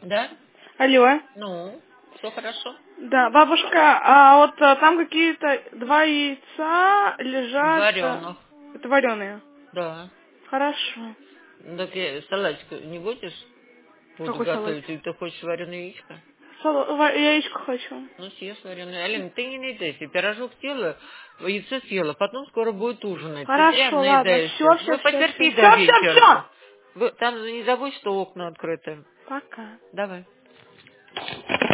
Да? Алло. Ну, все хорошо. Да, бабушка, а вот там какие-то 2 яйца лежат. Вареных. Это вареные. Да. Хорошо. Так салатик не будешь? Буду Какой готовить. салатик? Или ты хочешь вареное яичко? Яичко хочу. Ну, съешь вареное. Алина, ты не наедаешься. Пирожок съела, яйцо съела, потом скоро будет ужинать. Ты зря Хорошо, ладно. наедаешься. Все. Ну, потерпи до Все. вечера. Там не забудь, что окна открыты. Пока. Давай.